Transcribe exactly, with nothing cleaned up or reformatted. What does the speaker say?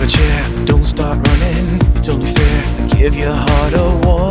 a chair, don't start running. It's only fair, give your heart a warning.